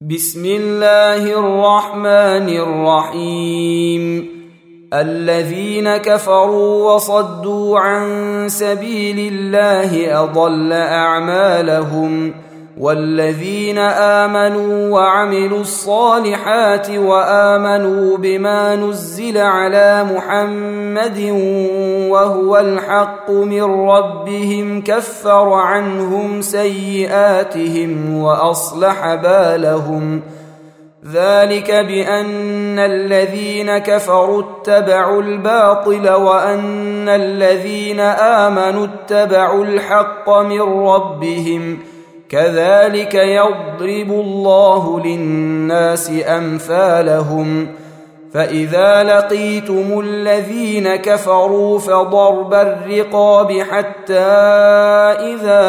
بسم الله الرحمن الرحيم. الذين كفروا وصدوا عن سبيل الله أضل أعمالهم، والذين آمنوا وعملوا الصالحات وآمنوا بما نزل على محمد وهو الحق من ربهم كفر عنهم سيئاتهم وأصلح بالهم. ذلك بأن الذين كفروا اتبعوا الباطل وأن الذين آمنوا اتبعوا الحق من ربهم، كذلك يضرب الله للناس أمثالهم. فإذا لقيتم الذين كفروا فضرب الرقاب حتى إذا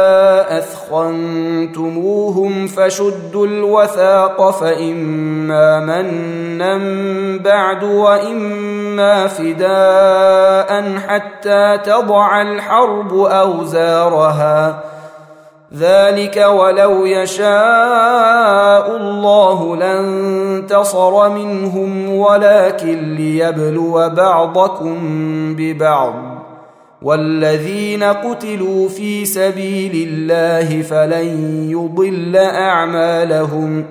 أثخنتموهم فشدوا الوثاق، فإما منا بعد وإما فداء حتى تضع الحرب أوزارها. ذلك ولو يشاء الله لانتصر منهم ولكن ليبلو بعضكم ببعض. والذين قتلوا في سبيل الله فلن يضل أعمالهم،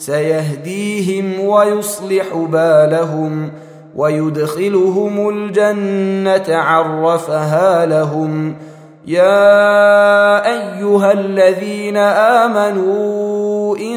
سيهديهم ويصلح بالهم ويدخلهم الجنة عرفها لهم. يا أيها الذين آمنوا إن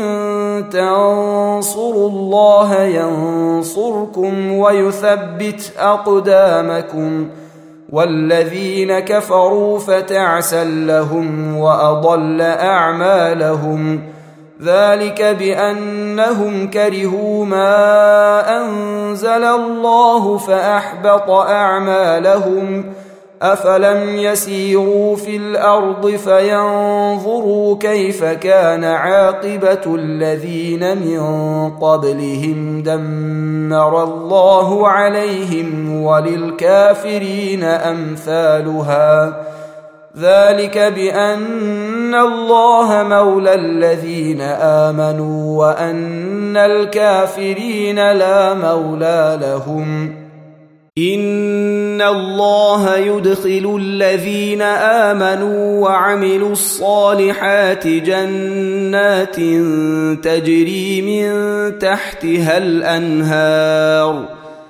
تنصروا الله ينصركم ويثبت أقدامكم. والذين كفروا فتعسا لهم وأضل أعمالهم. ذلك بأنهم كرهوا ما أنزل الله فأحبط أعمالهم. أفلم يسيروا في الأرض فينظروا كيف كان عاقبة الذين من قبلهم، دمر الله عليهم وللكافرين أمثالها. ذلك بأن الله مولى الذين آمنوا وأن الكافرين لا مولى لهم. إن الله يدخل الذين آمنوا وعملوا الصالحات جنات تجري من تحتها الأنهار،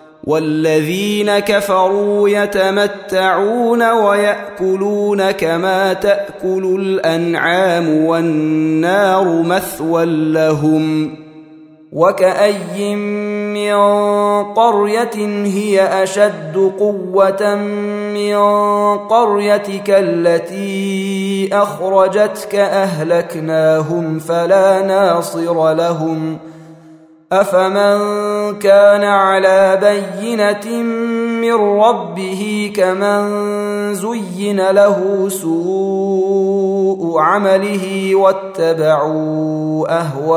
والذين كفروا يتمتعون ويأكلون كما تأكل الأنعام والنار مثوى لهم. وكأي من قرية هي أشد قوة من قريتك التي أخرجتك أهلكناهم فلا ناصر لهم. أفمن كان على بينة من ربه كمن زين له سوء عمله واتبعوا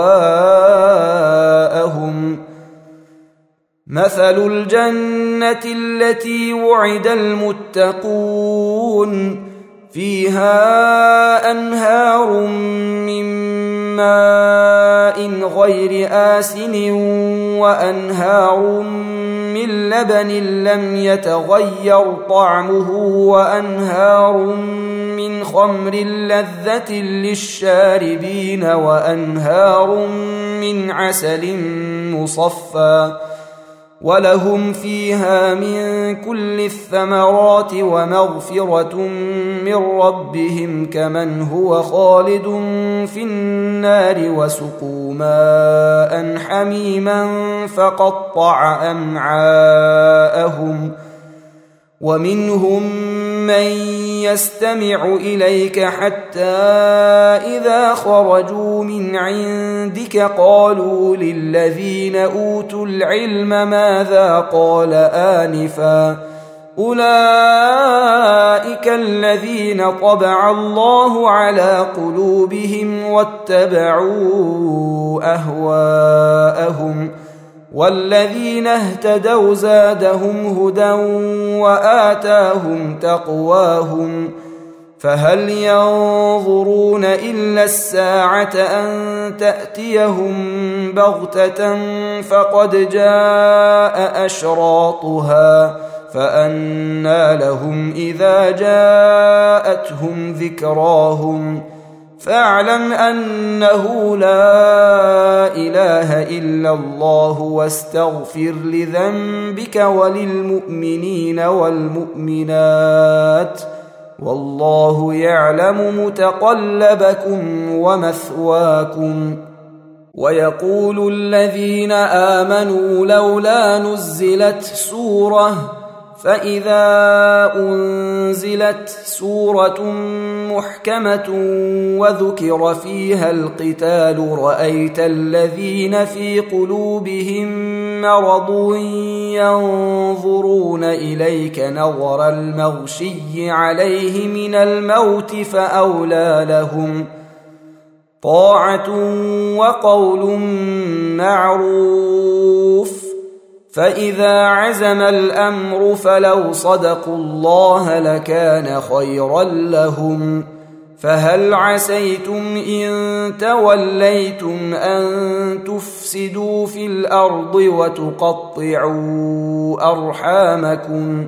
أهواءهم. مثل الجنة التي وعد المتقون فيها أنهار من ماء غير آسن وأنهار من لبن لم يتغير طعمه وأنهار من خمر لذة للشاربين وأنهار من عسل مصفى، ولهم فيها من كل الثمرات ومغفرة من ربهم كمن هو خالد في النار وسقوا ماء حميما فقطع أمعاءهم. ومنهم من يستمع إليك حتى إذا خرجوا من عندك قالوا للذين أوتوا العلم ماذا قال آنفا، أولئك الذين طبع الله على قلوبهم واتبعوا أهواءهم. والذين اهتدوا زادهم هدى وآتاهم تقواهم. فهل ينظرون إلا الساعة أن تأتيهم بغتة فقد جاء أشراطها فأنى لهم إذا جاءتهم ذكراهم فاعلم أنه لا إله إلا الله واستغفر لذنبك وللمؤمنين والمؤمنات والله يعلم متقلبكم ومثواكم. ويقول الذين آمنوا لولا نزلت سورة فإذا أنزلت سورة محكمة وذكر فيها القتال رأيت الذين في قلوبهم مرض ينظرون إليك نظر المغشي عليه من الموت فأولى لهم طاعة وقول معروف فإذا عزم الأمر فلو صدقوا الله لكان خيرا لهم فهل عسيتم إن توليتم أن تفسدوا في الأرض وتقطعوا أرحامكم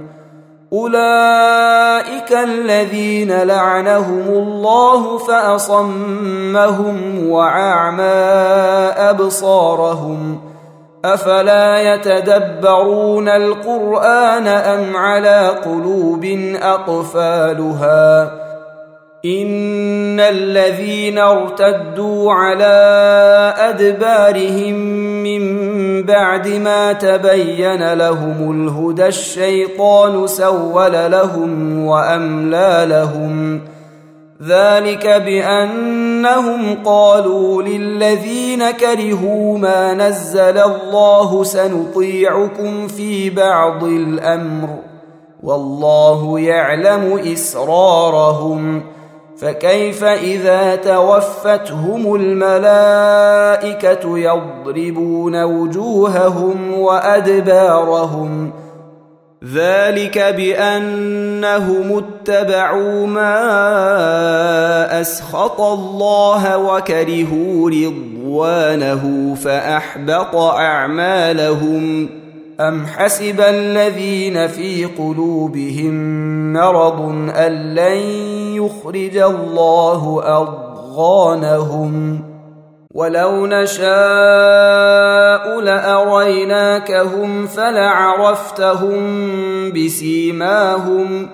أولئك الذين لعنهم الله فأصمهم وأعمى أبصارهم أفلا يتدبرون القرآن أم على قلوب أقفالها إن الذين ارتدوا على أدبارهم من بعد ما تبين لهم الهدى الشيطان سول لهم وأملى لهم ذلك بأنهم قالوا للذين كرهوا ما نزل الله سنطيعكم في بعض الأمر والله يعلم إسرارهم فكيف إذا توفتهم الملائكة يضربون وجوههم وأدبارهم ذلك بأنهم اتبعوا ما أسخط الله وكرهوا رضوانه فأحبط أعمالهم أم حسب الذين في قلوبهم مرض أن لن يخرج الله أضغانهم ولو نشاء لأريناكهم فلعرفتهم بسيماهم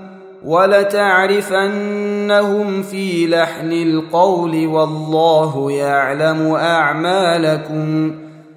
ولتعرفنهم في لحن القول والله يعلم أعمالكم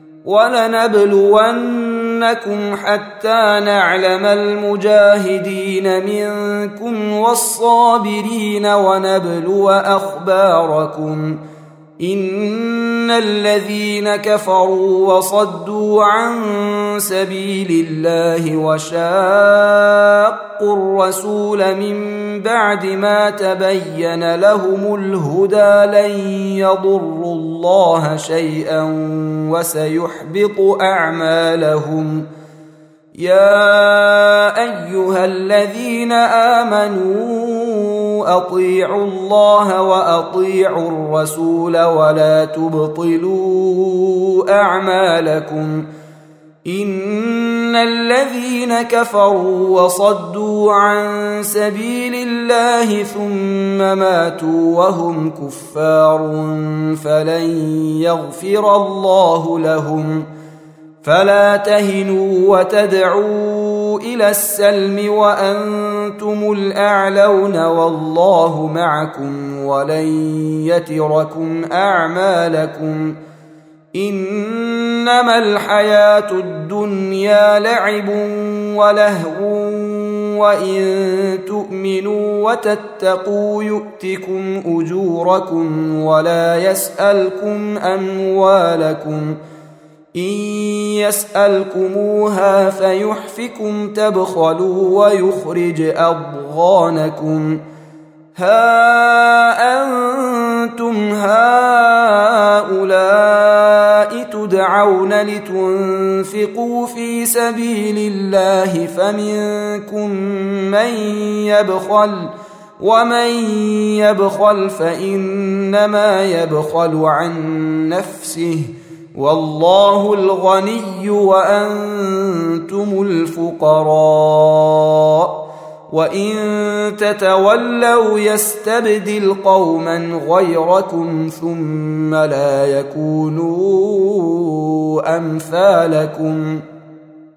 ولنبلونكم حتى نعلم المجاهدين منكم والصابرين ونبلو أخباركم إن الذين كفروا وصدوا عن سبيل الله وشاقوا الرسول من بعد ما تبين لهم الهدى لن يضروا الله شيئا وسيحبط أعمالهم يا أيها الذين آمنوا أطيعوا الله وأطيعوا الرسول ولا تبطلوا أعمالكم إن الذين كفروا وصدوا عن سبيل الله ثم ماتوا وهم كفار فلن يغفر الله لهم فلا تهنوا وتدعوا إلى السلم وأنتم الأعلون والله معكم ولن يتركم أعمالكم إنما الحياة الدنيا لعب ولهو وإن تؤمنوا وتتقوا يؤتكم أجوركم ولا يسألكم أموالكم إن يسألكموها فيحفكم تبخلوا ويخرج أضغانكم ها أنتم هؤلاء تدعون لتنفقوا في سبيل الله فمنكم من يبخل ومن يبخل فإنما يبخل عن نفسه والله الغني وأنتم الفقراء وإن تتولوا يستبدل قوما غيركم ثم لا يكونوا أمثالكم